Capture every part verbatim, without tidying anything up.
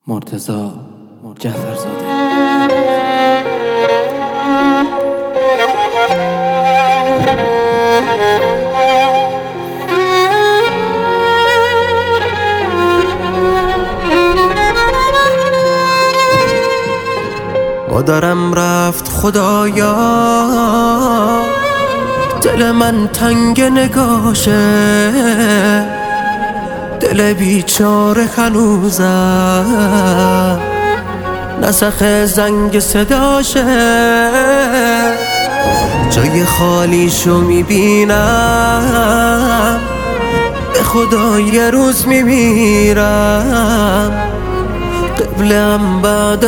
مرتضی جعفرزاده. مادرم رفت خدایا، دل من تنگ نگاشه، دل بیچاره هنوزم نسخ زنگ صداشه. جای خالیشو میبینم، به خدا یه روز میمیرم، قبلم بعد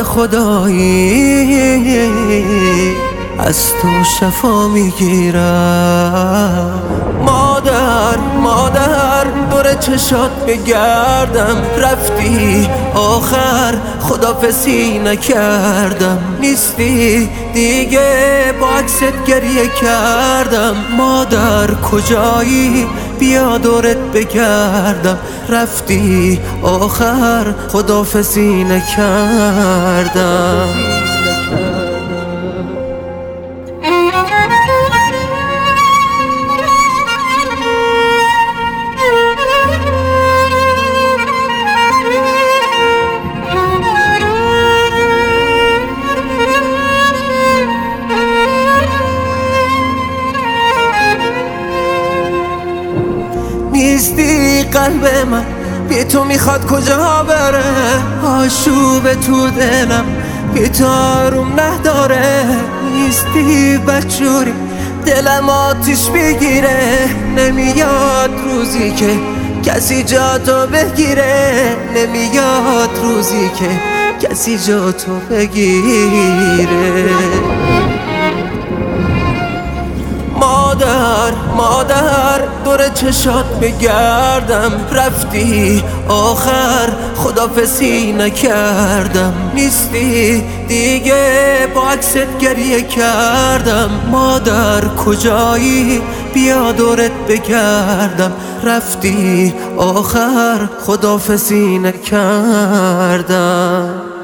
خدایی از تو شفا میگیرم. مادر مادر دور چشات بگردم، رفتی آخر خداحافظی نکردم، نیستی دیگه با عکست گریه کردم. مادر کجایی بیا دورت بگردم، رفتی آخر خداحافظی نکردم. نیستی قلب من، بی تو میخواد کجا بره، آشوب تو دلم بی تو آروم نداره. نیستی بدجوری دلم آتیش بگیره، نمیاد روزی که کسی جا تو بگیره، نمیاد روزی که کسی جا تو بگیره. مادر مادر دور چشات بگردم، رفتی آخر خداحافظی نکردم، نیستی دیگه با عکست گریه کردم. مادر کجایی بیا دورت بگردم، رفتی آخر خداحافظی نکردم.